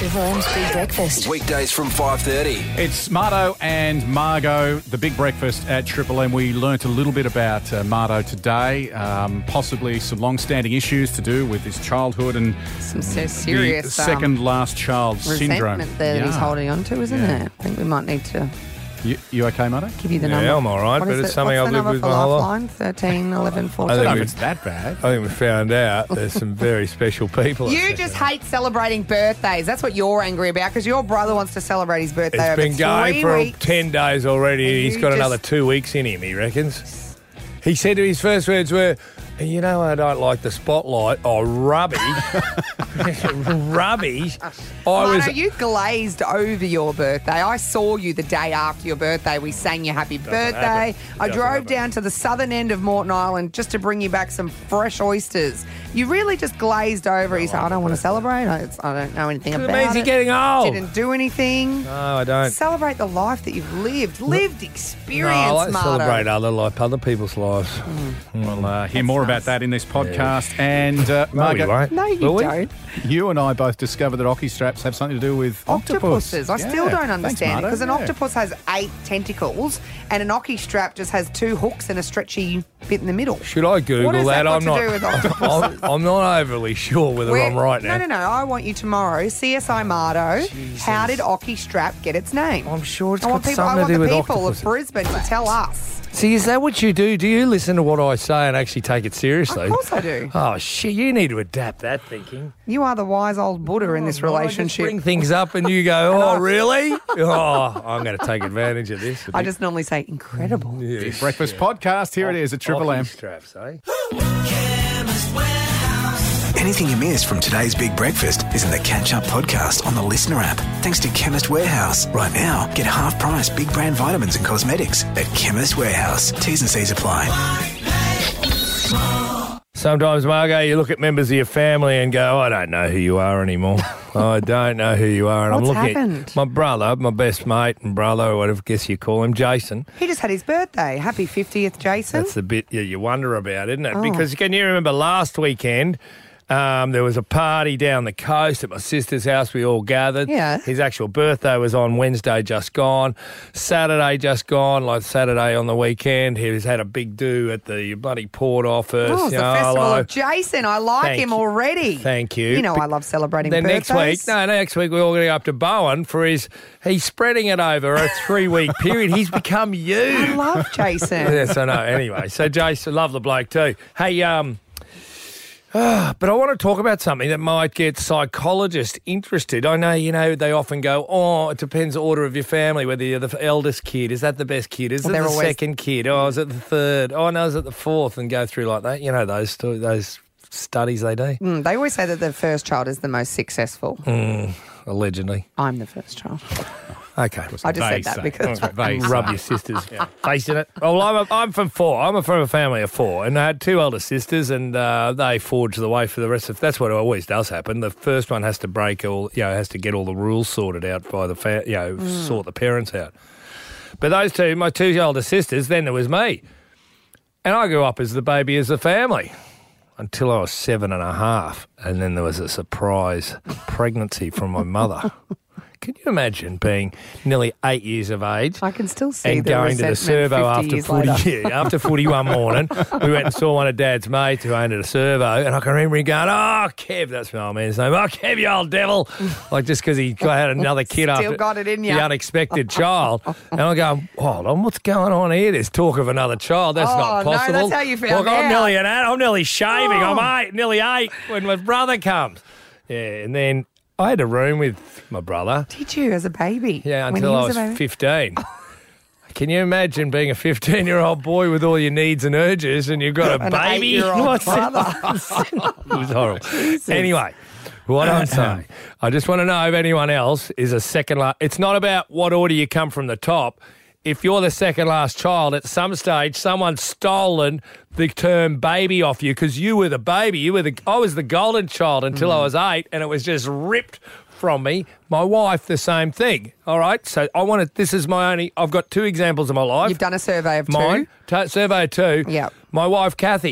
Triple M's Big Breakfast. Weekdays from 5:30. It's Marto and Margot, the Big Breakfast at Triple M. We learnt a little bit about Marto today, possibly some long-standing issues to do with his childhood and some serious the second last child syndrome. Resentment there that he's holding on to, isn't it? I think we might need to... You okay, Marto? Give you the number. Yeah, I'm all right, What but is it's something what's I've the lived number with for my whole life. Lifeline? 13, 11, 14. I don't know if it's that bad. I think we found out there's some very special people. You just hate celebrating birthdays. That's what you're angry about because your brother wants to celebrate his birthday It's over been going 3 for weeks. 10 days already. And He's you got just- another 2 weeks in him, he reckons. He said his first words were, you know, I don't like the spotlight. Oh, rubbish. Rubbish. Marto, you glazed over your birthday. I saw you the day after your birthday. We sang you happy birthday. I drove down to the southern end of Moreton Island just to bring you back some fresh oysters. You really just glazed over. He said, I don't want to celebrate. I don't know anything about it. It means you're getting old. Didn't do anything. No, I don't. Celebrate the life that you've lived. Lived experience, No, I like to Marto. celebrate other people's lives. We'll hear more about that in this podcast. And No, we Margot, won't. No, you Will we? don't. you and I both discovered that hockey straps have something to do with Octopuses. I still don't Thanks, understand it Marto. because an Yeah. octopus has 8 tentacles and an hockey strap just has 2 hooks and a stretchy bit in the middle. Should I Google What has that? that got I'm to not. do with octopuses? I'm not overly sure whether I'm right now. No. I want you tomorrow. CSI Marto. How did Ocky Strap get its name? I'm sure it's I got want people, something I want to do with the people octopuses. of Brisbane to tell us. See, is that what you do? Do you listen to what I say and actually take it seriously? Of course I do. Oh, shit, you need to adapt that thinking. You are the wise old Buddha in this I just relationship. bring things up and you go, oh, really? Oh, I'm going to take advantage of this. I just normally say incredible. Big Breakfast podcast. Here it is at Triple M. Straps, eh? Anything you missed from today's Big Breakfast is in the Catch Up podcast on the Listener app. Thanks to Chemist Warehouse. Right now, get half price big brand vitamins and cosmetics at Chemist Warehouse. T's and C's apply. Sometimes, Margot, you look at members of your family and go, I don't know who you are anymore. I don't know who you are. And What's I'm looking happened? at my brother, my best mate and brother, or whatever guess you call him, Jason. He just had his birthday. Happy 50th, Jason. That's the bit you wonder about, isn't it? Oh. Because can you remember last weekend, there was a party down the coast at my sister's house. We all gathered. Yeah. His actual birthday was on Wednesday just gone. Saturday just gone, like Saturday on the weekend. He's had a big do at the bloody port office. Oh, it's the Festival of Jason. I like Thank him you. already. Thank you. You know I love celebrating Then birthdays. next week we're all going to go up to Bowen for he's spreading it over a 3-week period. He's become you. I love Jason. Yes, I know. Anyway, so Jason, love the bloke too. Hey, but I want to talk about something that might get psychologists interested. I know, they often go, oh, it depends the order of your family, whether you're the eldest kid. Is that the best kid? Is it they're the always- second kid? Oh, is it the third? Oh, no, is it the fourth? And go through like that. You know, those studies they do. They always say that the first child is the most successful. Allegedly. I'm the first child. Okay. I just said that because They Rub your sister's face in it. Well, I'm from 4. I'm from a family of 4, and I had 2 elder sisters, and they forged the way for the rest of. That's what always does happen. The first one has to has to get all the rules sorted out by the sort the parents out. But my 2 elder sisters, then there was me, and I grew up as the baby as the family until I was 7.5, and then there was a surprise pregnancy from my mother. Can you imagine being nearly 8 years of age I can still see and the going to the resentment servo 50 after years 40 later. after 41 morning? We went and saw one of Dad's mates who owned a servo, and I can remember him going, "Oh, Kev," that's my old man's name. "Oh, Kev, you old devil!" Like just because he had another kid Still after got it in the ya. unexpected child, and I go, "Hold on, what's going on here? There's talk of another child. That's not no, possible." that's how you found Look, I'm out. nearly an adult. I'm nearly shaving. Oh. I'm nearly 8 when my brother comes. Yeah, and then I had a room with my brother. Did you as a baby? Yeah, When until he I a was baby? 15. Can you imagine being a 15-year-old boy with all your needs and urges and you've got a An baby? 8-year-old What's it? brother. It was horrible. Anyway, what I'm saying, I just want to know if anyone else is a second last. It's not about what order you come from the top. If you're the second last child, at some stage, someone's stolen the term baby off you because you were the baby. I was the golden child until I was 8, and it was just ripped from me. My wife, the same thing. All right, so I've got 2 examples of my life. You've done a survey of 2. Mine, survey of 2. Yep. My wife, Kathy,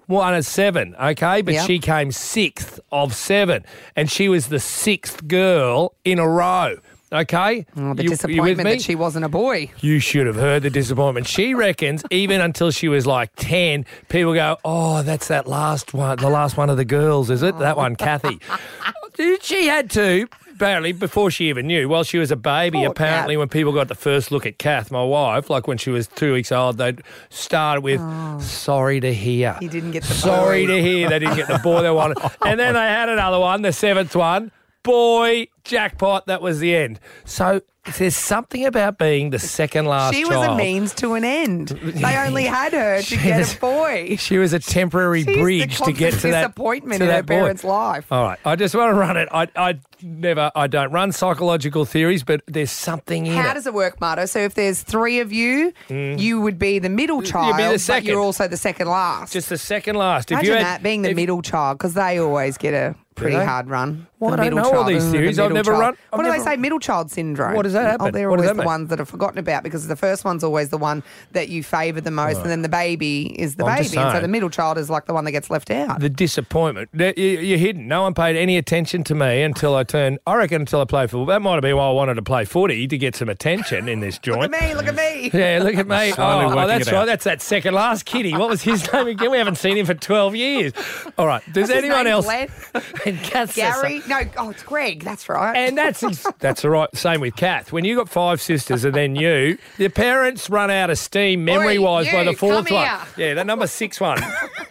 one of 7, okay? But Yep. she came 6th of 7, and she was the 6th girl in a row, okay? Oh, the You disappointment with me? that she wasn't a boy. You should have heard the disappointment. She reckons even until she was like 10, people go, oh, that's that last one, the last one of the girls, is it? That one, Kathy. She had to, apparently, before she even knew, while she was a baby, Poor apparently Kath. when people got the first look at Kath, my wife, like when she was 2 weeks old, they'd start with, sorry to hear. You didn't get the Sorry boy. to hear they didn't get the boy they wanted. And then they had another one, the 7th one. Boy, jackpot, that was the end. So there's something about being the second last She child. was a means to an end. They only had her to get a boy. She was a temporary She's bridge the to get to that disappointment to in her that boy. parents' life. All right, I just want to run it. I don't run psychological theories, but there's something in How it. does it work, Marto? So if there's 3 of you, you would be the middle child, be the but second. you're also the second last. Just the second last. Imagine that, being the middle child, because they always get a pretty they? hard run. Well, The I don't middle know all child, these the theories. I've middle never child. run- I've What do they never- say? Middle child syndrome. What does that happen? Oh, they're What does always that the mean? ones that are forgotten about because the first one's always the one that you favour the most, and then the baby is the I'm baby. just And so saying. the middle child is like the one that gets left out. The disappointment. You're hidden. No one paid any attention to me until I turned, I reckon until I played football. That might have been why I wanted to play footy, to get some attention in this joint. Look at me, look at me. Yeah, look at me. Slowly Oh, working that's it right. out. That's that second last kitty. What was his name again? We haven't seen him for 12 years. All right. Does What's his anyone name, else? Glenn? And Kath says Gary? No, it's Greg. That's right. And that's all right. Same with Kath. When you got 5 sisters and then you, the parents run out of steam memory-wise Oi, by the you, 4th come one. here. Yeah, the number 6 one.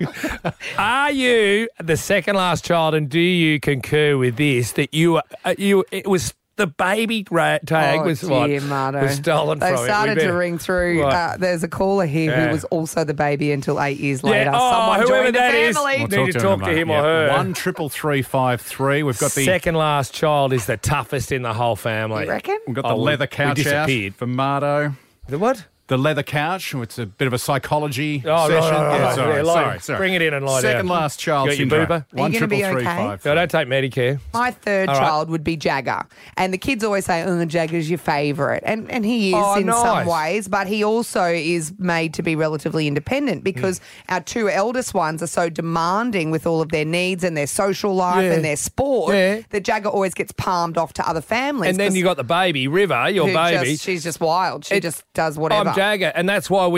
Are you the second last child, and do you concur with this that it was the baby tag was what dear, Marto. was stolen They from started it? to ring through. Right. There's a caller here Yeah. who was also the baby until 8 years later. Yeah. Oh, Someone whoever joined the that is. family. We'll Need to talk to him or her. 1-333-553. We've got the second last child is the toughest in the whole family. You reckon? we've got the Oh, leather we couch out disappeared. for Marto. The what? The leather couch. It's a bit of a psychology Oh, session. right. Yeah, sorry, Yeah, lie- sorry. Bring it in and lie Second down. last child You got your syndrome. boober? Are you gonna be okay? 1-333-553. No, don't take Medicare. My third All right. child would be Jagger. And the kids always say, Jagger's your favourite. And he is Oh, in some nice. ways, but he also is made to be relatively independent because our 2 eldest ones are so demanding with all of their needs and their social life Yeah. and their sport Yeah. that Jagger always gets palmed off to other families. And then 'cause you got the baby, River, your who baby. she's just wild. She just does whatever. I'm Jagger, and that's why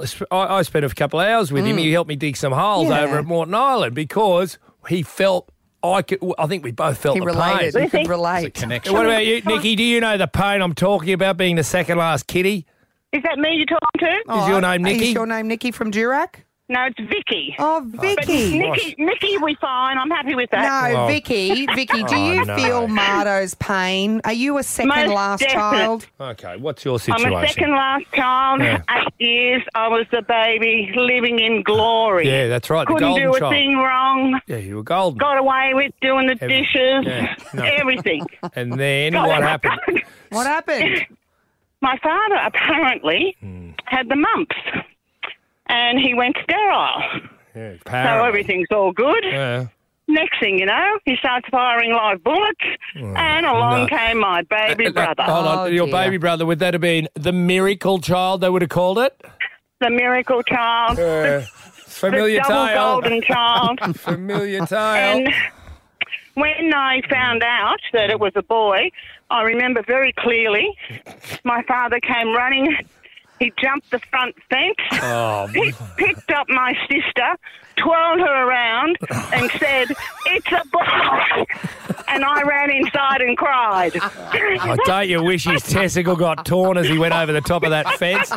I spent a couple of hours with him. He helped me dig some holes Yeah. over at Morton Island because he felt I think we both felt He the related. pain. You could It's a relate. connection. What about you, Nikki? Do you know the pain I'm talking about being the second last kitty? Is that me you're talking to? Is your name Nikki? Is your name Nikki from Durack? No, it's Vicky. Oh, But Vicky. Nikki, we fine. I'm happy with that. No, Oh. Vicky, do you no. feel Marto's pain? Are you a second Most last definite. child? Okay, what's your I'm situation? a second last child. Yeah. 8 years. I was the baby living in glory. Yeah, that's right. The Couldn't golden do a child. thing wrong. Yeah, you were golden. Got away with doing the dishes. yeah, no. Everything. And then what happened? What happened? My father apparently had the mumps, and he went sterile. Yeah, So apparently. everything's all good. Yeah. Next thing you know, he starts firing live bullets, and along came my baby brother. Hold on, Oh, your dear. baby brother, would that have been the miracle child, they would have called it? The miracle child, the Familiar double tale. golden child. Familiar tale. And when I found out that it was a boy, I remember very clearly my father came running. He jumped the front fence, Oh, picked up my sister, twirled her around and said, "It's a boy." And I ran inside and cried. oh, don't you wish his testicle got torn as he went over the top of that fence?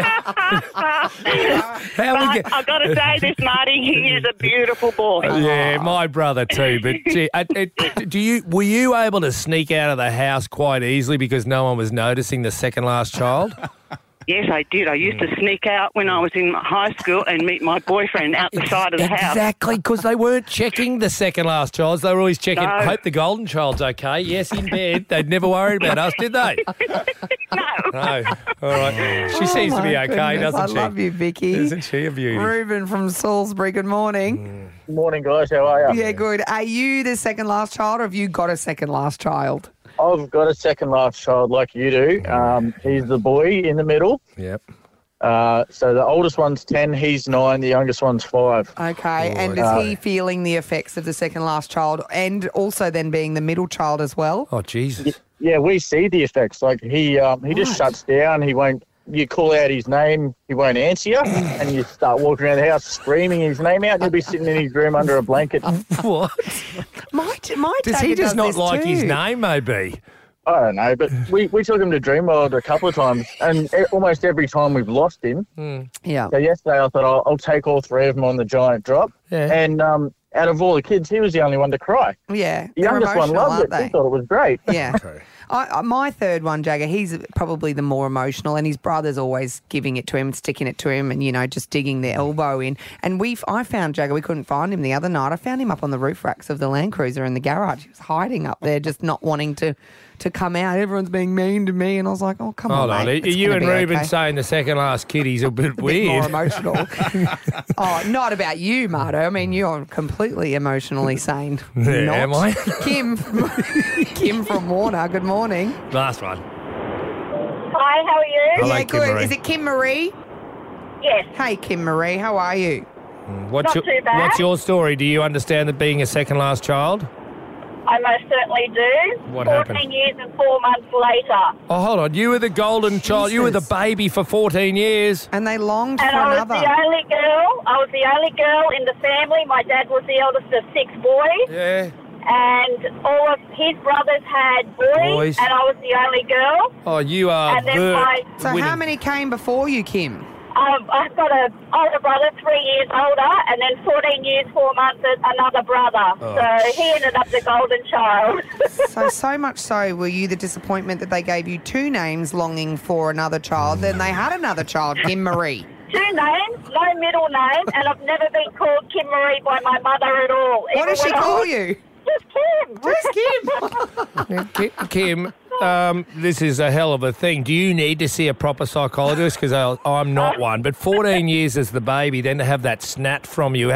How we But get... I've got to say this, Marty, he is a beautiful boy. Yeah, my brother too. But gee, were you able to sneak out of the house quite easily because no one was noticing the second last child? Yes, I did. I used to sneak out when I was in high school and meet my boyfriend out the side of the house. Exactly, because they weren't checking the second last child. They were always checking, No. I hope the golden child's okay. Yes, in bed. They'd never worried about us, did they? No. No. All right. She seems to be Oh, my okay, goodness, doesn't she? I love you, Vicky. Isn't she a beauty? Reuben from Salisbury, good morning. Morning, guys. How are you? Yeah, good. Are you the second last child or have you got a second last child? I've got a second last child like you do. He's the boy in the middle. Yep. So the oldest one's 10, he's 9, the youngest one's 5. Okay, and is he feeling the effects of the second last child and also then being the middle child as well? Oh, Jesus. Yeah, we see the effects. Like he just shuts down. He won't. You call out his name, he won't answer you, and you start walking around the house screaming his name out. And he'll be sitting in his room under a blanket. What? My Does he just not this like too. his name, maybe? I don't know, but we took him to Dreamworld a couple of times, and almost every time we've lost him. Yeah. So yesterday I thought I'll take all 3 of them on the giant drop, and out of all the kids, he was the only one to cry. Yeah. The youngest one loved it. He thought it was great. Yeah. My third one, Jagger, he's probably the more emotional, and his brother's always giving it to him, sticking it to him, and, you know, just digging their elbow in. And I found Jagger, we couldn't find him the other night. I found him up on the roof racks of the Land Cruiser in the garage. He was hiding up there, just not wanting to come out. Everyone's being mean to me, and I was like, oh, come on, mate. Are you and Ruben saying the second last kid he's a bit weird? More emotional. Oh, not about you, Marto. I mean, you're completely emotionally sane. Yeah, Not. am I? Kim from Warner, good morning. Last one. Hi, how are you? Hello, Yeah, Kim good. Marie. Is it Kim Marie? Yes. Hey, Kim Marie, how are you? What's Not too bad. What's your story? Do you understand that being a second last child? I most certainly do. What 14 happened? years and 4 months later. Oh, hold on. You were the golden child. You were the Jesus. baby for 14 years. And they longed for And I was another. the only girl. I was the only girl in the family. My dad was the eldest of 6 boys. Yeah. And all of his brothers had boys. And I was the only girl. Oh, you are And then the So how many came before you, Kim? I've got an older brother, 3 years older, and then 14 years, 4 months, another brother. Oh. So he ended up the golden child. So much so were you the disappointment that they gave you 2 names longing for another child, then they had another child, Kim Marie. 2 names, no middle name, and I've never been called Kim Marie by my mother at all. What does she call you? Just Kim. Kim, this is a hell of a thing. Do you need to see a proper psychologist? Because I'm not one. But 14 years as the baby, then to have that snap from you,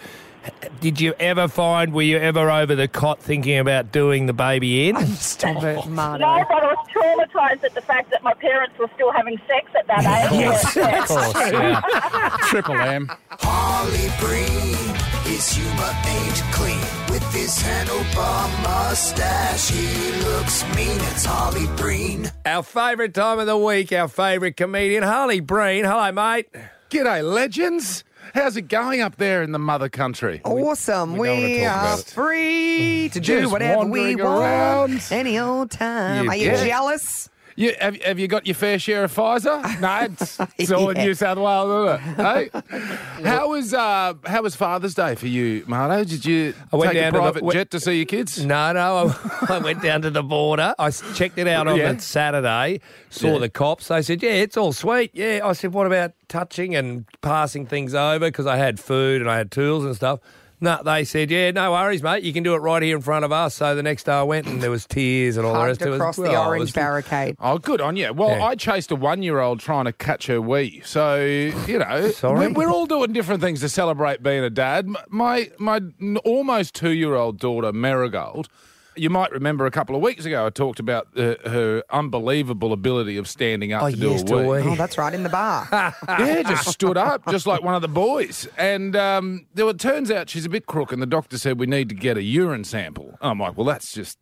did you ever were you ever over the cot thinking about doing the baby in? Stop it, Marto. No, but I was traumatised at the fact that my parents were still having sex at that age. Of course, yeah. Triple M. Harley Breen, his humour ain't clean. With his handlebar mustache, he looks mean. It's Harley Breen. Our favourite time of the week, our favourite comedian, Harley Breen. Hello, mate. G'day, legends. How's it going up there in the mother country? Awesome. We don't wanna We talk are about it. free to do Just whatever we wandering want around. any old time. You Are you bet. jealous? Have you got your fair share of Pfizer? No, it's all in Yeah. New South Wales, isn't it? Hey? How was Father's Day for you, Marto? Did you went take a down to the- private jet to see your kids? No, I went down to the border. I checked it out on Yeah. the Saturday, saw Yeah. the cops. They said, yeah, it's all sweet. Yeah, I said, what about touching and passing things over? Because I had food and I had tools and stuff. No, they said, yeah, no worries, mate. You can do it right here in front of us. So the next day I went and there was tears and all the Hugged rest of it. across the Well, it orange was- barricade. Oh, good on you. Well, Yeah. I chased a 1-year-old trying to catch her wee. So, you know, Sorry? we're all doing different things to celebrate being a dad. My almost 2-year-old daughter, Marigold, you might remember a couple of weeks ago I talked about her unbelievable ability of standing up to do yes, a to wee. a wee. Oh, that's right, in the bar. Yeah, just stood up, just like one of the boys. And it turns out she's a bit crook, and the doctor said we need to get a urine sample. I'm like, well, that's just,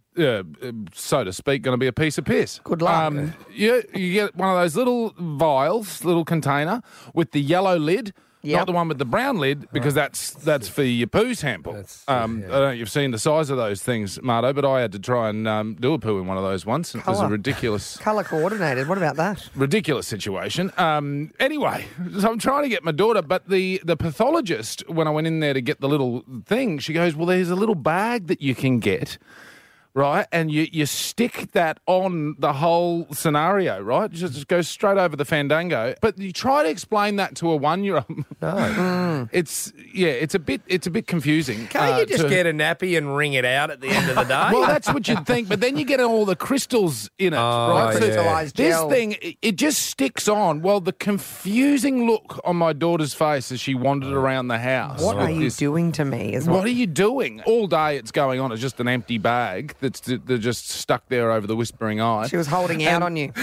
so to speak, going to be a piece of piss. Good luck. You get one of those little vials, little container with the yellow lid. Yep. Not the one with the brown lid, because that's for your poo sample. I don't know if you've seen the size of those things, Marto, but I had to try and do a poo in one of those once. It was a Colour. ridiculous Colour coordinated. What about that? ridiculous situation. Anyway, so I'm trying to get my daughter, but the pathologist, when I went in there to get the little thing, she goes, well, there's a little bag that you can get, right? And you stick that on the whole scenario, right? Just goes straight over the fandango. But you try to explain that to a 1-year-old. No. It's a bit confusing. Can't you just get a nappy and wring it out at the end of the day? Well, that's what you'd think, but then you get all the crystals in it, right? So Crystallised this gel. thing, it just sticks on. Well, the confusing look on my daughter's face as she wandered around the house. What with are you this- doing to me? Is What are you doing? All day it's going on. It's just an empty bag they're just stuck there over the whispering eye. She was holding out on you.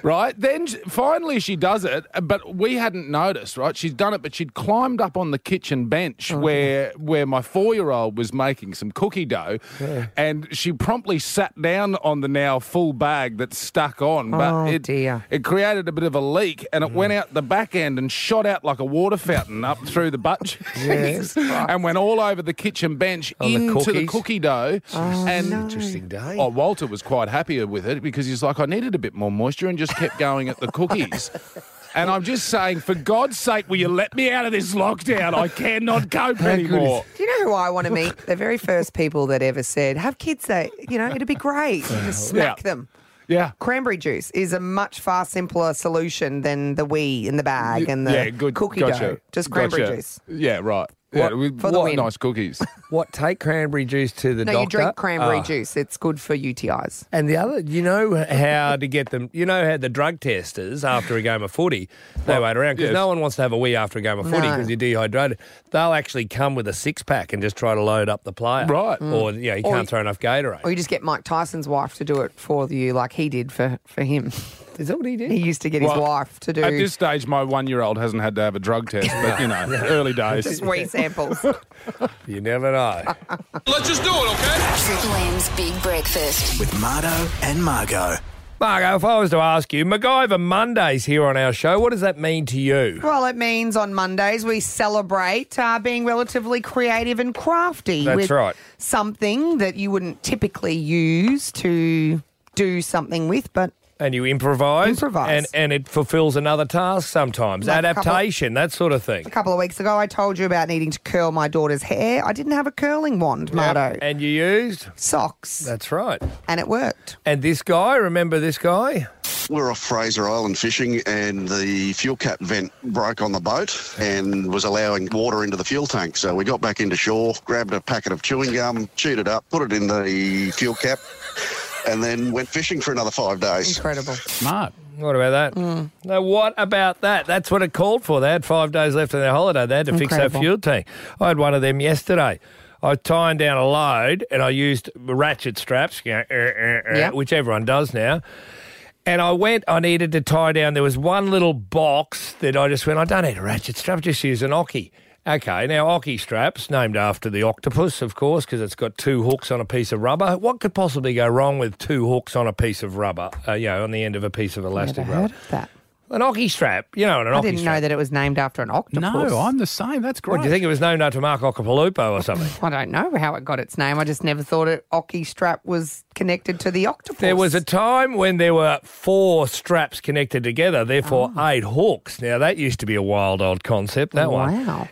Right? Then finally she does it, but we hadn't noticed, right? She's done it, but she'd climbed up on the kitchen bench where my 4-year-old was making some cookie dough, and she promptly sat down on the now full bag that's stuck on. But it created a bit of a leak, and it went out the back end and shot out like a water fountain up through the butt cheeks and went all over the kitchen bench into the cookie dough. Interesting day. Oh, Walter was quite happy with it because he's like, I needed a bit more moisture, and just kept going at the cookies. And I'm just saying, for God's sake, will you let me out of this lockdown? I cannot cope anymore. Do you know who I want to meet? The very first people that ever said, have kids that, it'd be great. Just smack them. Yeah. Cranberry juice is a much far simpler solution than the wee in the bag and the cookie dough. Just cranberry juice. Yeah, right. For the win. Nice cookies. What, take cranberry juice to the doctor? No, you drink cranberry juice. It's good for UTIs. And the other, you know how to get them, how the drug testers after a game of footy, they wait around because no one wants to have a wee after a game of footy because you're dehydrated. They'll actually come with a 6-pack and just try to load up the player. Right. Or, you can't throw enough Gatorade. Or you just get Mike Tyson's wife to do it for you like he did for him. Is that what he did? He used to get his wife to do. At this stage, my 1-year-old hasn't had to have a drug test, but, early days. Just wee samples. You never know. Let's just do it, okay? Triple M's Big Breakfast. With Mardo and Margo. Margo, if I was to ask you, MacGyver Mondays here on our show, what does that mean to you? Well, it means on Mondays we celebrate being relatively creative and crafty. That's with right. Something that you wouldn't typically use to do something with, but... And you improvise. Improvise. And it fulfills another task sometimes. Like adaptation, that sort of thing. A couple of weeks ago, I told you about needing to curl my daughter's hair. I didn't have a curling wand, Mardo. And you used? Socks. That's right. And it worked. And this guy, remember this guy? We're off Fraser Island fishing and the fuel cap vent broke on the boat and was allowing water into the fuel tank. So we got back into shore, grabbed a packet of chewing gum, chewed it up, put it in the fuel cap, and then went fishing for another 5 days. Incredible. Smart. What about that? No, what about that? That's what it called for. They had 5 days left of their holiday. They had to fix that fuel tank. I had one of them yesterday. I was tying down a load and I used ratchet straps, which everyone does now. And I needed to tie down. There was one little box that I just went, I don't need a ratchet strap, just use an Ockie. Okay, now Ockie straps, named after the octopus, of course, because it's got 2 hooks on a piece of rubber. What could possibly go wrong with 2 hooks on a piece of rubber, on the end of a piece of elastic Never rubber? heard of that. An Ockie strap, an Ockie strap. I didn't know that it was named after an octopus. No, I'm the same. That's great. What, do you think it was named after Mark Ocapolupo or something? I don't know how it got its name. I just never thought Ockie strap was connected to the octopus. There was a time when there were 4 straps connected together, therefore 8 hooks. Now, that used to be a wild old concept, that one. Wow.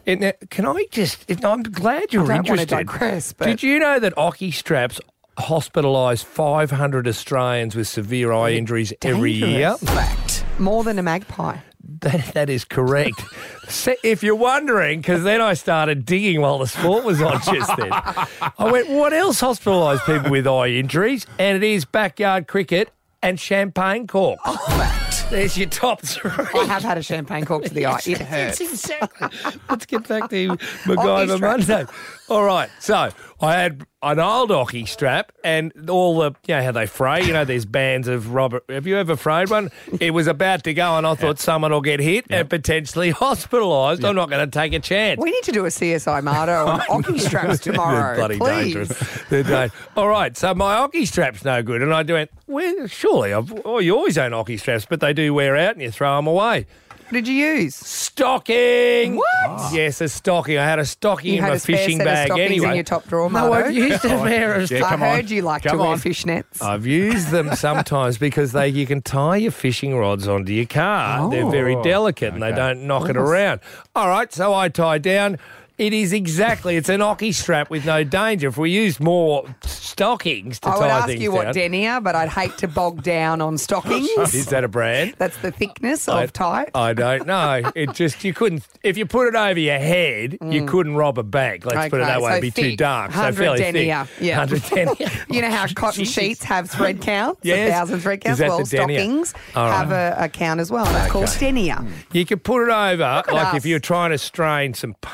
I'm glad you're I don't want interested. to digress, but... Did you know that Ockie straps hospitalise 500 Australians with severe eye injuries every year? Fact. More than a magpie. That is correct. If you're wondering, because then I started digging while the sport was on just then. I went, what else hospitalised people with eye injuries? And it is backyard cricket and champagne corks. There's your top 3. I have had a champagne cork to the eye. It hurts. Exactly. Let's get back to MacGyver Monday. All right. So I had an old Ockie strap and all the, how they fray. There's bands of rubber. Have you ever frayed one? It was about to go and I thought someone will get hit and potentially hospitalised. I'm not going to take a chance. We need to do a CSI Mardo on Ockie straps tomorrow. They're bloody please. dangerous. They're dangerous. All right. So my Ockie strap's no good. And I went, well, surely, you always own Ockie straps, but they do wear out and you throw them away. What did you use? Stocking. What? Oh. Yes, a stocking. I had a stocking in my fishing bag anyway. In your top drawer, No, Mardo. I've used a pair of I heard you like to wear fishnets. I've used them sometimes because you can tie your fishing rods onto your car. They're very delicate and they don't knock it around. All right, so I tie down. It's an Ockie strap with no danger. If we used more stockings to tie things down. I would ask you what denier, but I'd hate to bog down on stockings. Is that a brand? That's the thickness of tight. I don't know. You couldn't, if you put it over your head, you couldn't rob a bank. Let's put it that way. It'd be thick, too dark. 100 so fairly denier. thick. Yeah. 100 denier. You know how cotton sheets have thread counts? Yes. 1,000 thread counts? Is that Well, the denier? stockings All right. have a count as well. And it's called denier. You could put it over, like if you're trying to strain some paint,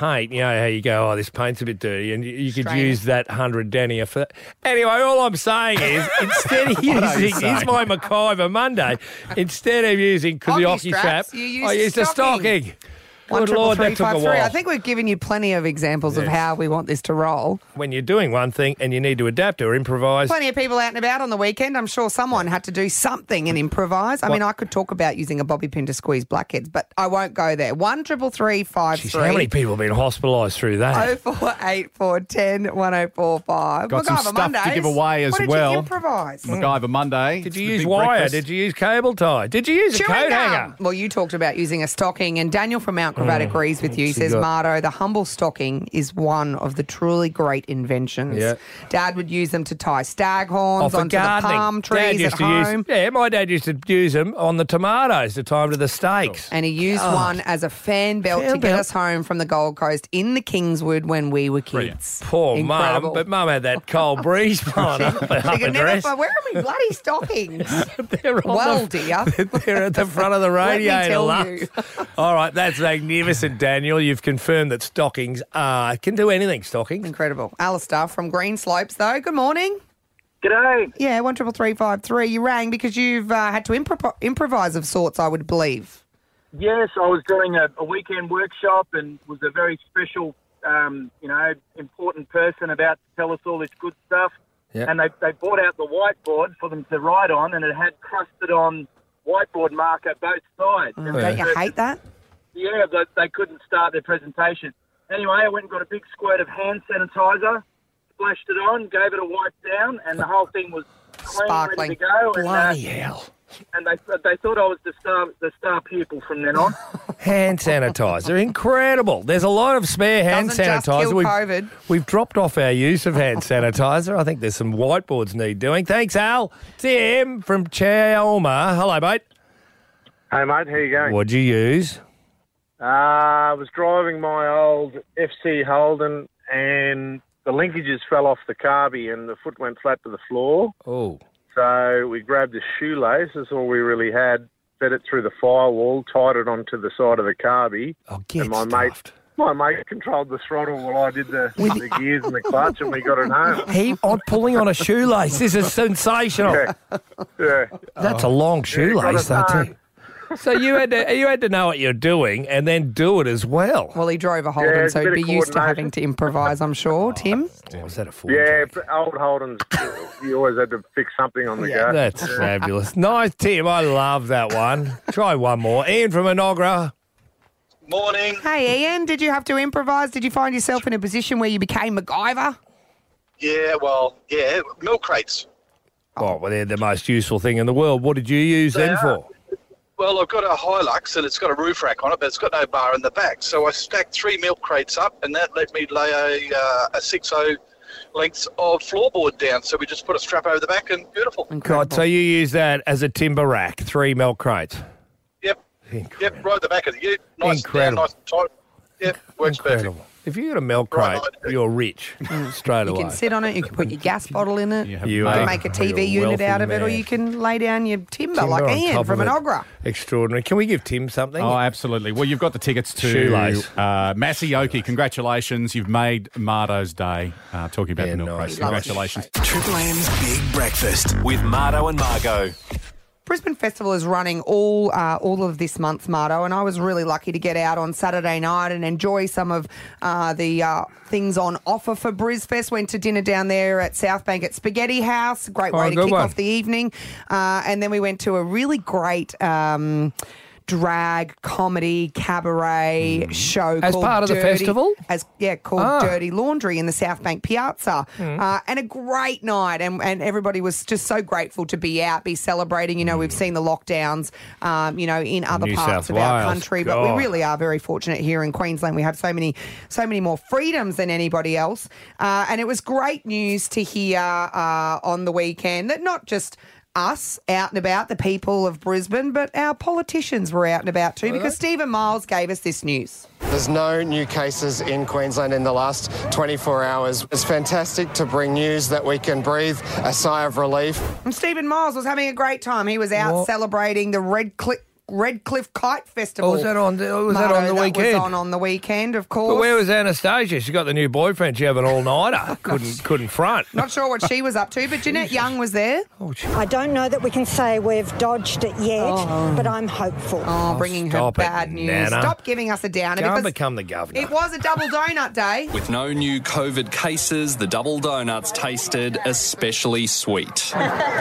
know how you go, this paint's a bit dirty, and you could Strain use that 100 denier for that. Anyway, all I'm saying is, instead of using, here's my MacGyver Monday, instead of using, because the Hockey hockey straps, strap, you used I used a stocking. Good Lord, that took a 1-3-3-5-3. while. I think we've given you plenty of examples of Yes. how we want this to roll. When you're doing one thing and you need to adapt or improvise. Plenty of people out and about on the weekend. I'm sure someone had to do something and improvise. I mean, I could talk about using a bobby pin to squeeze blackheads, but I won't go there. 1-3-3-5-3. Jeez, how many people have been hospitalised through that? 048410 1045. Got some MacGyver stuff Mondays. to give away as what did well. You improvise? MacGyver Monday. Did It's you the use big wire? breakfast. Did you use cable tie? Did you use a Chewing coat gum. hanger? Well, you talked about using a stocking, and Daniel from Mount Gravatt agrees with you. He says, Mardo, the humble stocking is one of the truly great inventions. Yeah. Dad would use them to tie staghorns For onto gardening. the palm trees Dad at used to home. my dad used to use them on the tomatoes to tie them to the steaks. And he used one as a fan belt to get us home from the Gold Coast in the Kingswood when we were kids. Poor mum, Incredible. but mum had that cold breeze blowing up her She upper could never dress. find, where are my bloody stockings? They're on Well, the, dear. They're at the front of the Let me radiator. tell love. you. All right, that's magnificent, Daniel. You've confirmed that stockings can do anything, stockings. Incredible. Alistair from Green Slopes, though. Good morning. G'day. Yeah, 1-3-3-5-3. You rang because you've had to improvise of sorts, I would believe. Yes, I was doing a weekend workshop and was a very special, important person about to tell us all this good stuff. Yeah. And they brought out the whiteboard for them to write on, and it had crusted on whiteboard marker both sides. And Don't you hate that? Yeah, they couldn't start their presentation. Anyway, I went and got a big squirt of hand sanitizer, splashed it on, gave it a wipe down, and the whole thing was clean, Sparkling. ready to go. Bloody hell. And they thought I was the star pupil from then on. Hand sanitizer, incredible. There's a lot of spare hand Doesn't just sanitizer. kill COVID. We've dropped off our use of hand sanitizer. I think there's some whiteboards need doing. Thanks, Al. Tim from Chalma. Hello, mate. Hey, mate, how you going? What'd you use? I was driving my old FC Holden and the linkages fell off the carby and the foot went flat to the floor. Oh. So we grabbed a shoelace, that's all we really had, fed it through the firewall, tied it onto the side of the carby. Oh, get and stuffed. my mate controlled the throttle while I did the gears and the clutch, and we got it home. I'm pulling on a shoelace. This is sensational. Yeah. That's a long shoelace, though, too. So you had to know what you're doing and then do it as well. Well, he drove a Holden, Yeah, it's so a he'd bit be of Oh, used to having to improvise, I'm sure. Tim? Was that a full Yeah, but old Holdens, you always had to fix something on the go. That's fabulous. Nice, Tim. I love that one. Try one more. Ian from Enoggera. Morning. Hey, Ian, did you have to improvise? Did you find yourself in a position where you became MacGyver? Yeah, milk crates. Oh, well, they're the most useful thing in the world. What did you use They them are. for? Well, I've got a Hilux and it's got a roof rack on it, but it's got no bar in the back. So I stacked 3 milk crates up, and that let me lay a 6.0 lengths of floorboard down. So we just put a strap over the back, and beautiful. God, so you use that as a timber rack, 3 milk crates. Yep. Yep, right at the back of the ute. Nice, Incredible. Down, nice and tight. Yep, works Incredible. perfect. If you got a milk crate, you're rich straight You away. can sit on it, you can put your gas bottle in it, you You can are make a a TV unit wealthy out of it, or man. you can lay down your timber Timber like on Ian top from of it. Enoggera. Extraordinary. Can we give Tim something? Oh, absolutely. Well, you've got the tickets to Shoelace. Masayoki. Congratulations. You've made Mardo's day talking about the milk race. Congratulations. Triple M's Big Breakfast with Mardo and Margo. Brisbane Festival is running all of this month, Mardo, and I was really lucky to get out on Saturday night and enjoy some of the things on offer for BrisFest. Went to dinner down there at South Bank at Spaghetti House. Great way to good kick one. off the evening. And then we went to a really great drag, comedy, cabaret show As called part of the Dirty- festival? called Dirty Laundry in the South Bank Piazza. And a great night, and everybody was just so grateful to be out, be celebrating. You know, we've seen the lockdowns, in other New parts South of our Wales, country, but God. we really are very fortunate here in Queensland. We have so many more freedoms than anybody else. And it was great news to hear on the weekend that not just us out and about, the people of Brisbane, but our politicians were out and about too, because Stephen Miles gave us this news. There's no new cases in Queensland in the last 24 hours. It's fantastic to bring news that we can breathe a sigh of relief. And Stephen Miles was having a great time. He was out celebrating the Red Redcliffe Kite Festival. Oh, was that on the weekend? That was on the weekend, of course. But where was Anastasia? She got the new boyfriend. She had an all-nighter. Couldn't front. Not sure what she was up to, but Jeanette Young was there. I don't know that we can say we've dodged it yet, but I'm hopeful. Bringing her bad news. Nana. Stop giving us a downer. Can't because become the governor. It was a double donut day. With no new COVID cases, the double donuts tasted especially sweet.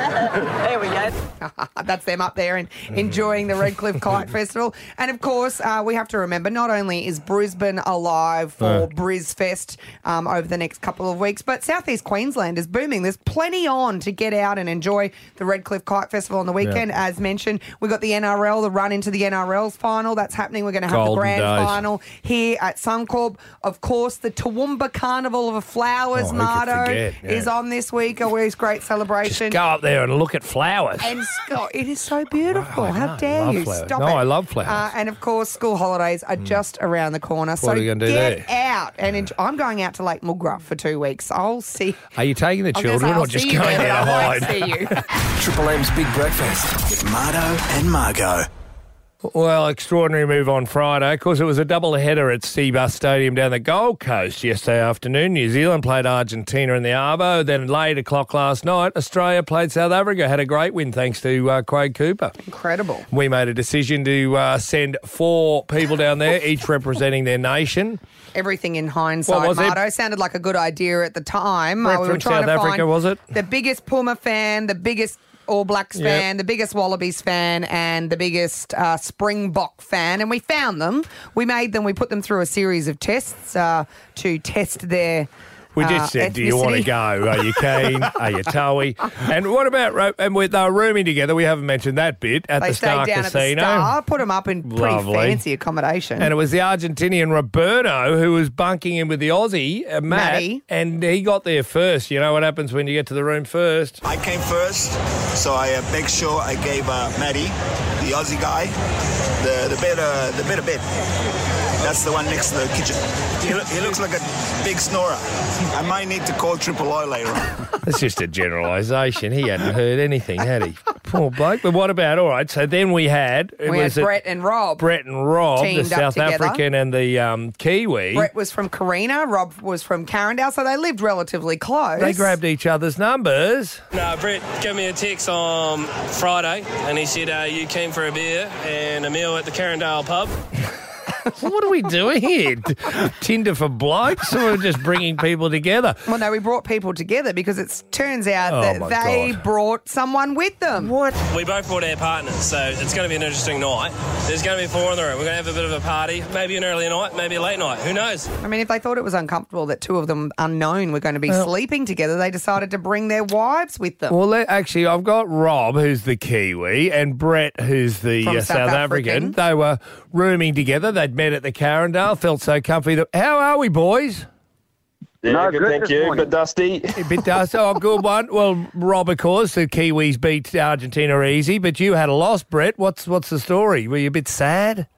There we go. That's them up there and enjoying the Redcliffe Kite Festival. And of course, we have to remember not only is Brisbane alive for BrisFest over the next couple of weeks, but Southeast Queensland is booming. There's plenty on to get out and enjoy the Redcliffe Kite Festival on the weekend. Yeah. As mentioned, we've got the NRL, the run into the NRL's final. That's happening. We're going to have the grand final here at Suncorp. Of course, the Toowoomba Carnival of Flowers, Mardo, is on this week. Always great celebration. Just go up there and look at flowers. And Scott, it is so beautiful. How dare love you? flowers. Stop No, it. I love flowers. And of course, school holidays are just around the corner. So are you gonna do get there? out and I'm going out to Lake Mulgrave for 2 weeks. I'll see. Are you taking the I was gonna children say, or I'll just see you going there, there to but I won't hide? see you. Triple M's Big Breakfast with Mardo and Margot. Well, extraordinary move on Friday. Of course, it was a double-header at Seabus Stadium down the Gold Coast yesterday afternoon. New Zealand played Argentina in the Arvo. Then at 8 o'clock last night, Australia played South Africa. Had a great win thanks to Quade Cooper. Incredible. We made a decision to send 4 people down there, each representing their nation. Everything in hindsight, What was it? Mardo, sounded like a good idea at the time. Brett We were from trying South to Africa, find was it? the biggest Puma fan, the biggest All Blacks fan, the biggest Wallabies fan, and the biggest Springbok fan. And we found them. We made them. We put them through a series of tests to test their We just said, do you want to ethnicity. go? Are you keen? Are you toey? And what about, and they were rooming together. We haven't mentioned that bit at They the Star stayed down Casino. at the Star, put them up in pretty Lovely. fancy accommodation. And it was the Argentinian Roberto who was bunking in with the Aussie, Matt, Matty. and he got there first. You know what happens when you get to the room first? I came first, so I make sure I gave Matty, the Aussie guy, the better bed. That's the one next to the kitchen. He looks like a big snorer. I might need to call Triple O later on. That's just a generalisation. He hadn't heard anything, had he? Poor bloke. But what about, all right, so then we had... we had Brett and Rob. Brett and Rob, the teamed up South together. African and the Kiwi. Brett was from Carina, Rob was from Carindale, so they lived relatively close. They grabbed each other's numbers. No, Brett gave me a text on Friday and he said, you came for a beer and a meal at the Carindale pub. What are we doing here? Tinder for blokes? Or we're just bringing people together? Well, no, we brought people together because it turns out Oh, that my they God. brought someone with them. What? We both brought our partners, so it's going to be an interesting night. There's going to be 4 in the room. We're going to have a bit of a party, maybe an early night, maybe a late night. Who knows? I mean, if they thought it was uncomfortable that 2 of them unknown were going to be sleeping together, they decided to bring their wives with them. Well, actually, I've got Rob, who's the Kiwi, and Brett, who's the From South South African. African. They were rooming together. They'd met at the Carindale, felt so comfy. How are we, boys? Yeah, good, thank you. But dusty. A bit dusty. Oh, good one. Well, Rob, of course, the Kiwis beat Argentina easy, but you had a loss, Brett. What's the story? Were you a bit sad?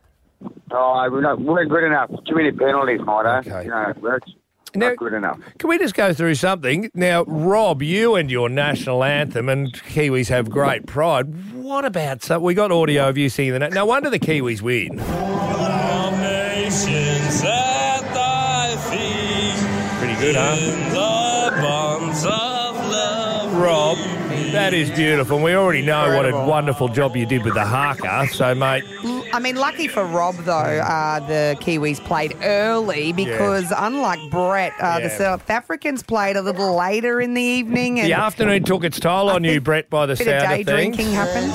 Oh, we weren't good enough. Too many penalties, Mardo. Okay. You know, that's Now, not good enough. Can we just go through something? Now, Rob, you and your national anthem, and Kiwis have great pride. What about so we got audio of you singing the no wonder the Kiwis win. Nations at thy feet. Pretty good, huh? In the bonds of love. Rob, that is beautiful. And we already know what a wonderful job you did with the haka. So, mate, I mean, lucky for Rob, though, the Kiwis played early because unlike Brett, the South Africans played a little later in the evening. And the afternoon took its toll on you, Brett, by the a bit of sound day of things. drinking happened.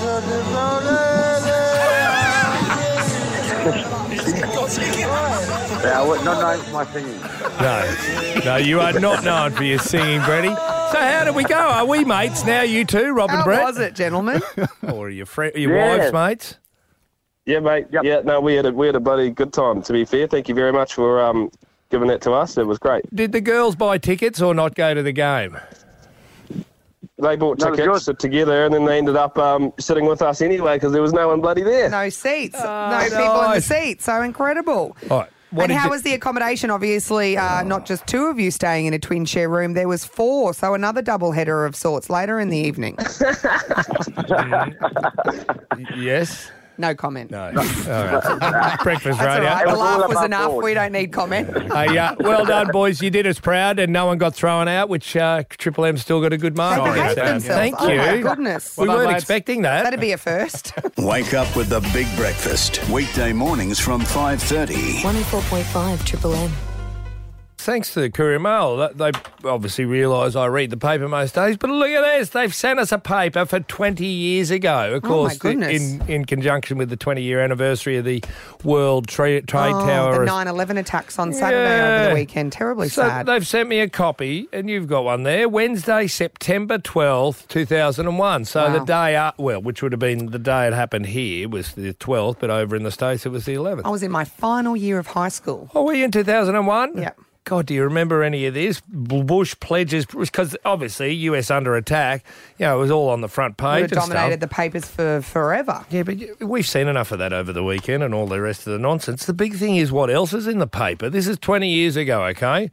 Yeah, not known for my singing. No, you are not known for your singing, Bretty. So how did we go? Are we mates now, you two, Rob and How Brett? was it, gentlemen? Or are your wives mates? Yeah, mate. Yep. Yeah, no, we had a bloody good time, to be fair. Thank you very much for giving that to us. It was great. Did the girls buy tickets or not go to the game? They bought tickets together and then they ended up sitting with us anyway because there was no one bloody there. No seats. No people in the seats. So incredible. All right. And how was the accommodation? Obviously, not just 2 of you staying in a twin share room. There was 4, so another double header of sorts later in the evening. Yes. No comment. No. All right. Breakfast That's all radio. right. The laugh was enough. We don't need comment. Hey, well done, boys. You did us proud, and no one got thrown out, which Triple M still got a good mark. They behaved against. themselves. Thank Oh, you. my goodness. We Well done, weren't lads. expecting that. That'd be a first. Wake up with the Big Breakfast. Weekday mornings from 5:30. 104.5 Triple M. Thanks to the Courier Mail, they obviously realise I read the paper most days, but look at this. They've sent us a paper for 20 years ago, of course, my goodness. in conjunction with the 20-year anniversary of the World Trade Tower. The 9/11 attacks on Saturday over the weekend. Terribly So sad. they've sent me a copy, and you've got one there. Wednesday, September 12th, 2001. So the day, which would have been the day it happened here, was the 12th, but over in the States it was the 11th. I was in my final year of high school. Oh, were you in 2001? Yeah. God, do you remember any of this? Bush pledges, because obviously US under attack, it was all on the front page. Would have dominated the papers for forever. Yeah, but we've seen enough of that over the weekend and all the rest of the nonsense. The big thing is what else is in the paper. This is 20 years ago, okay?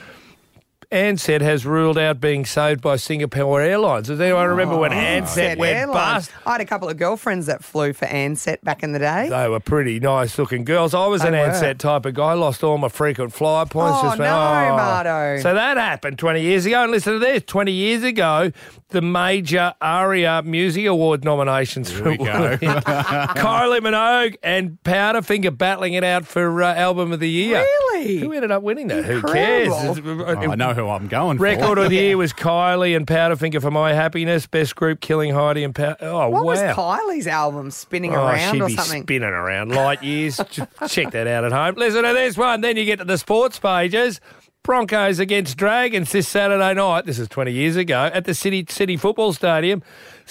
Ansett has ruled out being saved by Singapore Airlines. Does anyone remember when Ansett went Airlines. bust? I had a couple of girlfriends that flew for Ansett back in the day. They were pretty nice-looking girls. I was an They were. Ansett type of guy. Lost all my frequent flyer points. Oh, no, Mardo. So that happened 20 years ago. And listen to this. 20 years ago, the major ARIA Music Award nominations. Here we go. Kylie Minogue and Powderfinger battling it out for Album of the Year. Really? Who ended up winning that? Incredible. Who cares? I know who I'm going for. Record of the year was Kylie and Powderfinger for My Happiness. Best group, Killing Heidi and Oh, What wow. was Kylie's album? Spinning Around she'd or be something? spinning around. Light years. Check that out at home. Listen to this one. Then you get to the sports pages. Broncos against Dragons this Saturday night. This is 20 years ago at the City Football Stadium.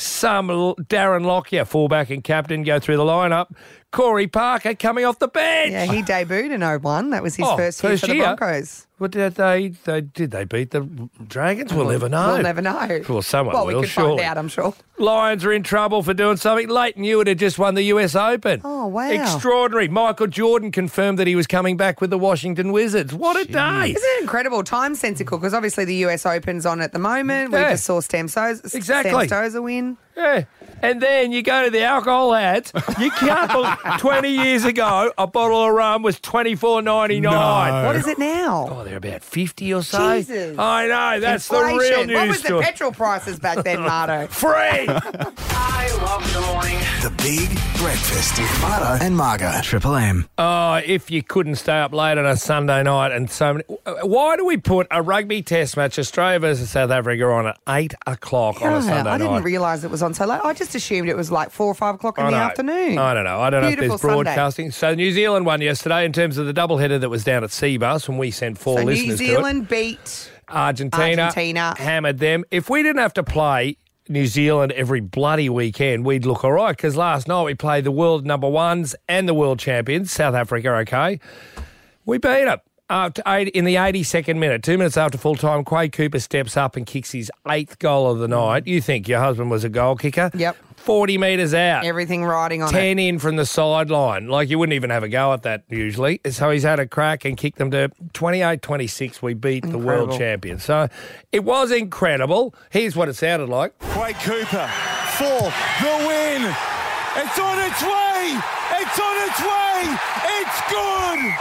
Darren Lockyer, fullback and captain, go through the lineup. Corey Parker coming off the bench. Yeah, he debuted in 01. That was his first year for the Broncos. What did they beat the Dragons? We'll never know. We'll never know. Well, someone Well, will, we could surely. find out, I'm sure. Lions are in trouble for doing something. Leighton Hewitt had just won the US Open. Oh, wow. Extraordinary. Michael Jordan confirmed that he was coming back with the Washington Wizards. What a day. Isn't it incredible? Time sensical, because obviously the US Open's on at the moment. We Yeah. just saw Sam Exactly. Stosur win. Yeah. And then you go to the alcohol ads. You can't believe 20 years ago, a bottle of rum was $24.99. No. What is it now? Oh, they're about 50 or so. Jesus. I know. That's the real Inflation. news What was the story. petrol prices back then, Mardo? Free. I love the morning. The Big Breakfast with Mardo and Margo. Triple M. Oh, if you couldn't stay up late on a Sunday night and so many... Why do we put a rugby test match, Australia versus South Africa, on at 8 o'clock on a Sunday I night? didn't realise it was on so late. I just assumed it was like 4 or 5 o'clock in the afternoon. I don't know. I don't know if Beautiful there's Sunday. broadcasting. So New Zealand won yesterday in terms of the doubleheader that was down at Seabus when we sent four So listeners New to it. Zealand beat Argentina hammered them. If we didn't have to play New Zealand every bloody weekend, we'd look all right, because last night we played the world number ones and the world champions, South Africa, okay? We beat them. In the 82nd minute, 2 minutes after full time, Quade Cooper steps up and kicks his 8th goal of the night. You think your husband was a goal kicker? Yep. 40 metres out. Everything riding on 10 it. in from the sideline. Like, you wouldn't even have a go at that usually. So he's had a crack and kicked them to 28-26. We beat the world Incredible. champions. So it was incredible. Here's what it sounded like. Quade Cooper for the win. It's on its way. It's on its way. It's good.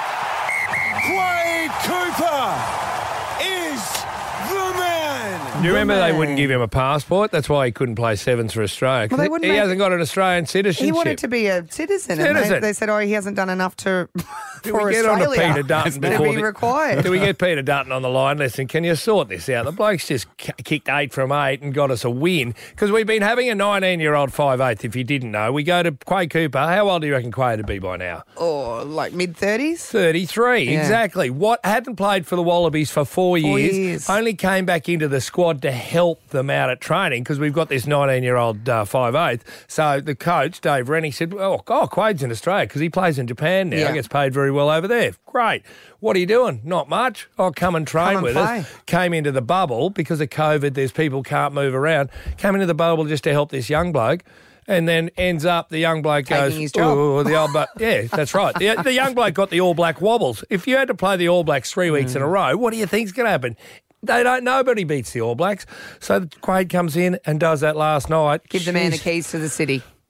Quade Cooper is the man. Do you remember they wouldn't give him a passport? That's why he couldn't play sevens for Australia. 'Cause Well, they wouldn't he make hasn't got an Australian citizenship. He wanted to be a citizen. And Citizen. they said, he hasn't done enough to Do for we get on Australia to Peter Dutton to before be required. Do we get Peter Dutton on the line? Listen, can you sort this out? The bloke's just kicked 8 from 8 and got us a win, because we've been having a 19-year-old 5'8", if you didn't know. We go to Quade Cooper. How old do you reckon Quade would be by now? Or like mid-30s? 33, Yeah. exactly. What hadn't played for the Wallabies for 4 years, only came back into the squad to help them out at training, because we've got this 19-year-old 5'8". So the coach, Dave Rennie, said, Quade's in Australia because he plays in Japan now. Yeah. Gets paid very well over there. Great. What are you doing? Not much. Come and train Come and with play. us. Came into the bubble because of COVID. There's people can't move around. Came into the bubble just to help this young bloke. And then ends up, the young bloke Taking goes, his job. "Ooh," the old bloke. Yeah, that's right. The young bloke got the All Black wobbles. If you had to play the All Blacks 3 weeks in a row, what do you think's going to happen? Nobody beats the All Blacks. So Quade comes in and does that last night. Give the man the keys to the city.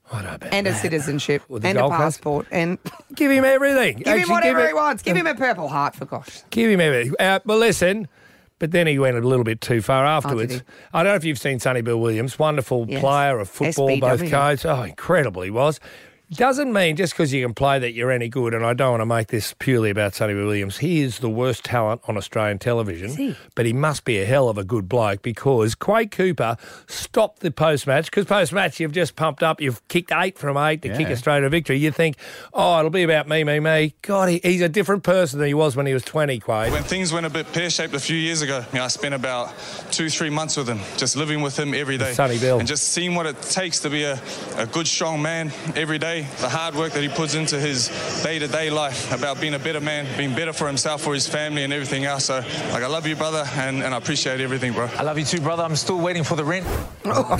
And a citizenship. With the And a Gold Coast? passport. And Give him everything. give him Actually, whatever he wants. Give him a Purple Heart, for gosh. Give him everything. But listen, but then he went a little bit too far afterwards. did I don't know if you've seen Sonny Bill Williams, wonderful Yes. player of football, both SBW. codes. Oh, incredible he was. Doesn't mean just because you can play that you're any good, and I don't want to make this purely about Sonny Bill Williams. He is the worst talent on Australian television, but he must be a hell of a good bloke because Quade Cooper stopped the post-match, because post-match you've just pumped up, you've kicked 8 from 8 to kick Australia to victory. You think, oh, it'll be about me. God, he's a different person than he was when he was 20, Quade. When things went a bit pear-shaped a few years ago, I spent about 2-3 months with him, just living with him every day. Sonny Bill. And just seeing what it takes to be a good, strong man every day, the hard work that he puts into his day-to-day life, about being a better man, being better for himself, for his family and everything else. So, I love you, brother, and I appreciate everything, bro. I love you too, brother. I'm still waiting for the rent. Not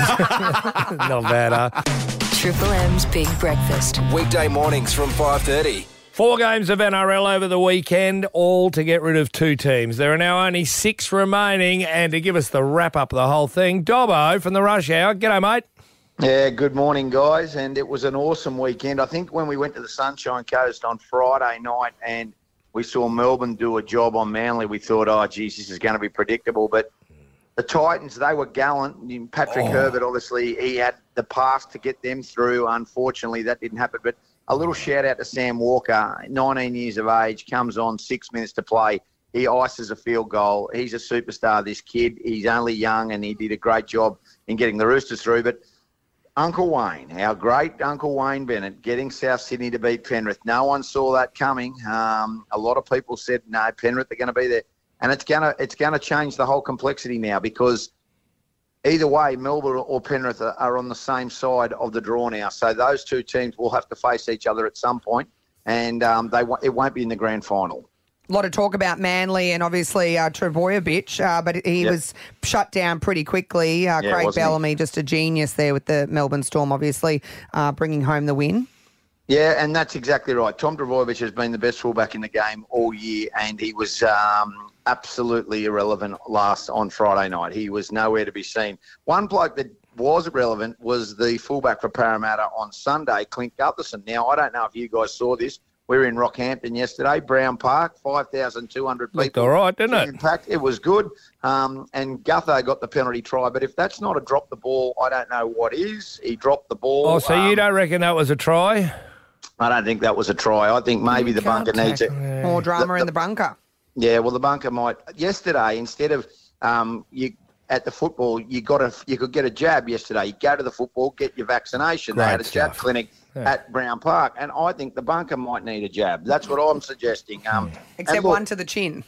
bad, huh? Triple M's Big Breakfast. Weekday mornings from 5:30. 4 games of NRL over the weekend, all to get rid of 2 teams. There are now only 6 remaining, and to give us the wrap-up of the whole thing, Dobbo from the Rush Hour. G'day, mate. Yeah, good morning, guys. And it was an awesome weekend. I think when we went to the Sunshine Coast on Friday night and we saw Melbourne do a job on Manly, we thought, oh, geez, this is going to be predictable. But the Titans, they were gallant. Patrick Herbert, obviously, he had the pass to get them through. Unfortunately, that didn't happen. But a little shout-out to Sam Walker, 19 years of age, comes on 6 minutes to play. He ices a field goal. He's a superstar, this kid. He's only young, and he did a great job in getting the Roosters through. But Uncle Wayne, our great Uncle Wayne Bennett, getting South Sydney to beat Penrith. No one saw that coming. A lot of people said, no, Penrith are going to be there. And it's gonna change the whole complexity now, because either way, Melbourne or Penrith are on the same side of the draw now. So those 2 teams will have to face each other at some point, and it won't be in the grand final. A lot of talk about Manly and obviously Trbojevic, but he was shut down pretty quickly. Craig Bellamy, just a genius there with the Melbourne Storm, obviously bringing home the win. Yeah, and that's exactly right. Tom Trbojevic has been the best fullback in the game all year, and he was absolutely irrelevant on Friday night. He was nowhere to be seen. One bloke that was relevant was the fullback for Parramatta on Sunday, Clint Gutherson. Now, I don't know if you guys saw this. We were in Rockhampton yesterday, Brown Park, 5,200 people. Looked all right, didn't it? Impact. It was good. And Gutho got the penalty try. But if that's not a drop the ball, I don't know what is. He dropped the ball. Oh, so you don't reckon that was a try? I don't think that was a try. I think maybe the bunker needs it. More drama in the bunker. Yeah, well, the bunker might. Yesterday, instead of at the football, you could get a jab yesterday. You go to the football, get your vaccination. They had a jab clinic at Brown Park, and I think the bunker might need a jab. That's what I'm suggesting. Except one to the chin.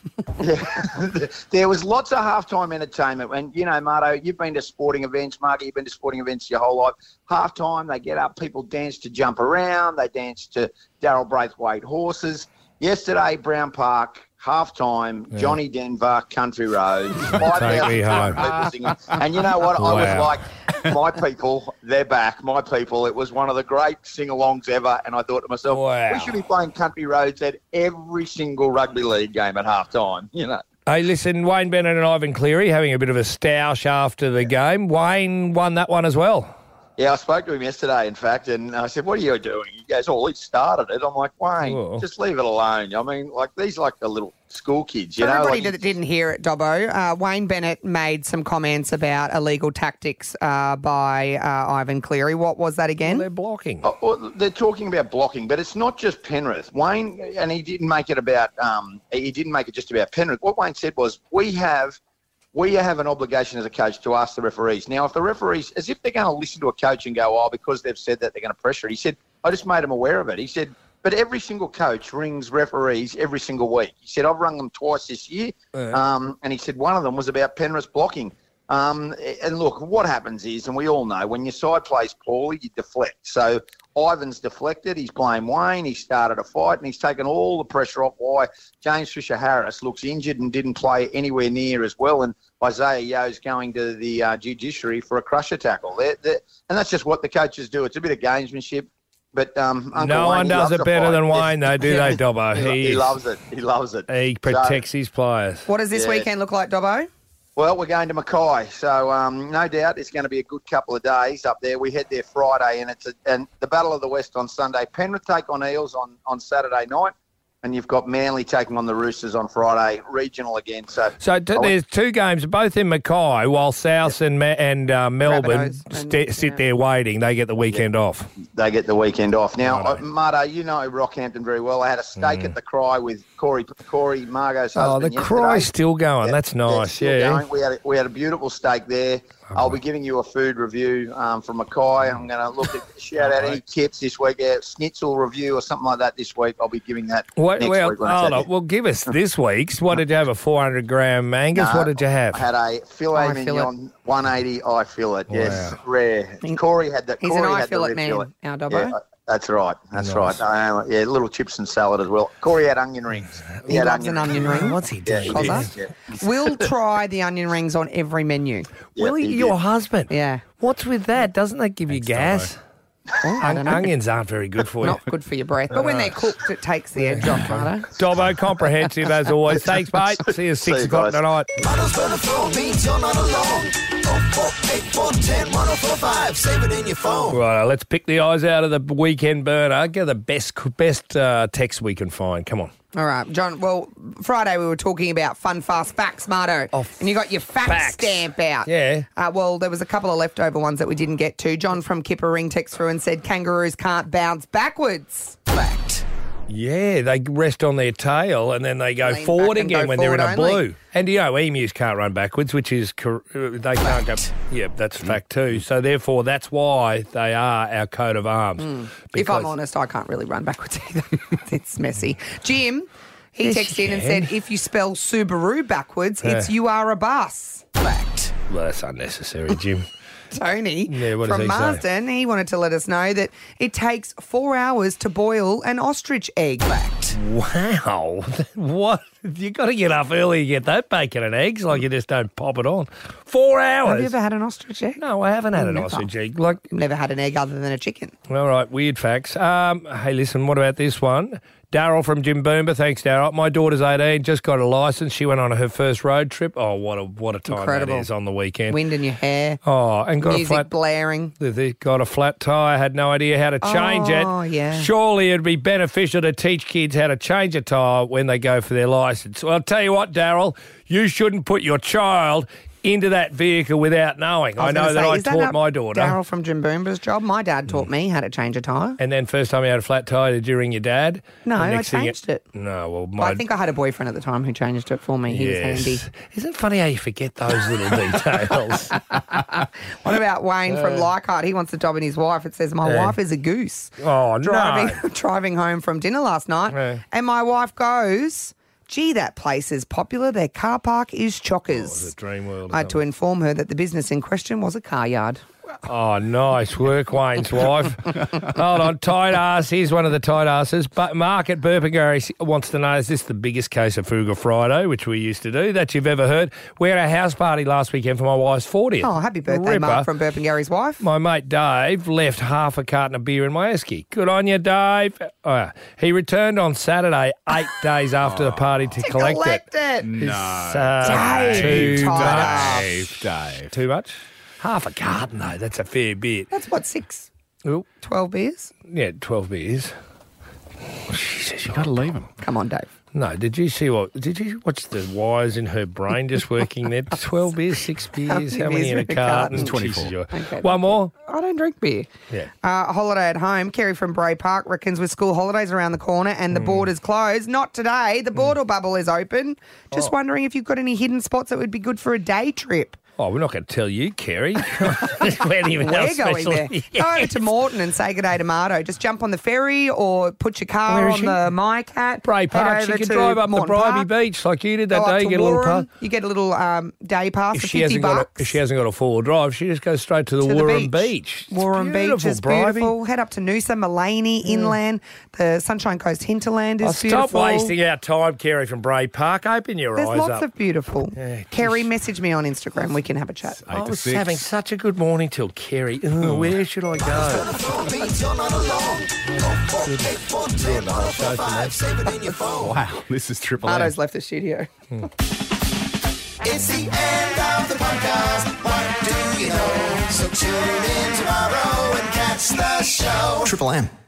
There was lots of halftime entertainment. And, Marto, you've been to sporting events. Margie, you've been to sporting events your whole life. Halftime, they get up, people dance to Jump Around. They dance to Daryl Braithwaite Horses. Yesterday, Brown Park, halftime, Johnny Denver, Country Road. Take me home. People singing. And you know what? I was like, my people, they're back. My people. It was one of the great sing-alongs ever. And I thought to myself, we should be playing Country Roads at every single rugby league game at halftime, Hey, listen, Wayne Bennett and Ivan Cleary having a bit of a stoush after the game. Wayne won that one as well. Yeah, I spoke to him yesterday, in fact, and I said, what are you doing? He goes, he started it. I'm like, Wayne, just leave it alone. I mean, these are the little school kids, For everybody that didn't hear it, Dobbo, Wayne Bennett made some comments about illegal tactics by Ivan Cleary. What was that again? Well, they're blocking. They're talking about blocking, but it's not just Penrith. Wayne, and he didn't make it just about Penrith. What Wayne said was, we have an obligation as a coach to ask the referees. Now, if the referees, as if they're going to listen to a coach and go, because they've said that they're going to pressure it. He said, I just made them aware of it. He said, but every single coach rings referees every single week. He said, I've rung them twice this year. And he said one of them was about Penrith blocking. And look, what happens is, and we all know, when your side plays poorly, you deflect. So Ivan's deflected. He's blamed Wayne. He started a fight, and he's taken all the pressure off why James Fisher-Harris looks injured and didn't play anywhere near as well. And Isaiah Yeo's going to the judiciary for a crusher tackle. And that's just what the coaches do. It's a bit of gamesmanship. But no one does it better than Wayne, though, do they, Dobbo? He loves it. He loves it. He protects his players. What does this weekend look like, Dobbo? Well, we're going to Mackay, so no doubt it's going to be a good couple of days up there. We head there Friday, and the Battle of the West on Sunday. Penrith take on Eels on Saturday night, and you've got Manly taking on the Roosters on Friday, regional again. So there's two games, both in Mackay, while South and Melbourne sit there waiting. They get the weekend off. They get the weekend off. Now, Marto, you know Rockhampton very well. I had a steak at the Cry with Corey Margot's husband. Oh, the Cry's still going. That's nice. Still going. We had a beautiful steak there. I'll be giving you a food review from Mackay. I'm going to shout out any tips this week. Schnitzel review or something like that this week. I'll be giving that next week. Well, give us this week's. What did you have? A 400-gram Angus? What did you have? I had a filet mignon, 180 eye fillet. Yes, rare. Corey had that. He's an eye fillet man, our Dobbo. Yeah, that's right. That's right. Little chips and salad as well. Corey had onion rings. He loves an onion ring. What's he doing? We'll try the onion rings on every menu. Will your husband? Yeah. What's with that? Doesn't that give you gas? I don't know. Onions aren't very good for you. Not good for your breath. But when they're cooked, it takes the edge off, Marto. Dobbo, comprehensive as always. Thanks, mate. See you at 6 o'clock tonight. Save it in your phone. Right, let's pick the eyes out of the weekend burner. Get the best text we can find. Come on. All right, John. Well, Friday we were talking about fun, fast facts, Marto. And you got your facts stamp out. Yeah. Well, there was a couple of leftover ones that we didn't get to. John from Kippering texted through and said kangaroos can't bounce backwards. Fact. Yeah, they rest on their tail and then they go forward again when they're in a blue. And, emus can't run backwards, which is, they can't go. Yeah, that's fact too. So, therefore, that's why they are our coat of arms. If I'm honest, I can't really run backwards either. It's messy. Jim, he texted in and said, if you spell Subaru backwards, it's you are a bus. Fact. Well, that's unnecessary, Jim. Tony what does from he Marsden, he wanted to let us know that it takes 4 hours to boil an ostrich egg. Fact. Wow. What? You got to get up early to get that bacon and eggs, like you just don't pop it on. 4 hours. Have you ever had an ostrich egg? No, I haven't had an ostrich egg. Never had an egg other than a chicken. All right, weird facts. Hey, listen, what about this one? Daryl from Jimboomba. Thanks, Daryl. My daughter's 18, just got a licence. She went on her first road trip. Oh, what a time Incredible. That is on the weekend. Wind in your hair. Oh, and got music a flat blaring. They got a flat tyre. Had no idea how to change it. Oh, yeah. Surely it'd be beneficial to teach kids how to change a tyre when they go for their licence. Well, I'll tell you what, Daryl, you shouldn't put your child into that vehicle without knowing. I know that I taught my daughter. Daryl from Jimboomba's job. My dad taught me how to change a tyre. And then first time you had a flat tyre, did you ring your dad? No, I changed it. No, well, I think I had a boyfriend at the time who changed it for me. He was handy. Isn't it funny how you forget those little details? What about Wayne from Leichhardt? He wants to dob in his wife. It says, my wife is a goose. Oh, Driving home from dinner last night. And my wife goes, gee, that place is popular. Their car park is chockers. Oh, the dream world. I had to inform her that the business in question was a car yard. Oh, nice work, Wayne's wife. Hold on, tight ass. Here's one of the tight asses. But Mark at Burpengary wants to know, is this the biggest case of Frugal Friday, which we used to do, that you've ever heard? We had a house party last weekend for my wife's 40th. Oh, happy birthday, Mark from Burpengary's wife. My mate Dave left half a carton of beer in my esky. Good on you, Dave. He returned on Saturday, 8 days after the party to collect it. No. Dave. Too much? Half a carton, though. That's a fair bit. That's what, 6? Ooh. 12 beers? Yeah, 12 beers. Jesus, you got to leave him. Come on, Dave. No, did you watch the wires in her brain just working there? 12 beers, 6 beers, how many in a carton? 24. Okay. One more? I don't drink beer. Yeah. Holiday at home. Kerry from Bray Park reckons with school holidays around the corner and the borders closed. Not today. The border bubble is open. Just wondering if you've got any hidden spots that would be good for a day trip. Oh, we're not going to tell you, Kerry. We're going there. Yes. Go over to Moreton and say good day to Marto. Just jump on the ferry or put your car on the MyCat. Bray Park. She can drive up Moreton the Bribey Park. Beach like you did that day. You get a little pass. You get a little day pass for $50. If she hasn't got a four-wheel drive, she just goes straight to the Warren Beach. Warren Beach is beautiful. Head up to Noosa, Mullaney, inland. The Sunshine Coast hinterland is beautiful. Stop wasting our time, Kerry from Bray Park. Open your eyes up. There's lots of beautiful. Kerry, message me on Instagram. We can have a chat. I was having such a good morning till Kerry. Where should I go? Wow, this is Triple M. Marto's left the studio. It's the end Tune in tomorrow and catch the show. Triple M.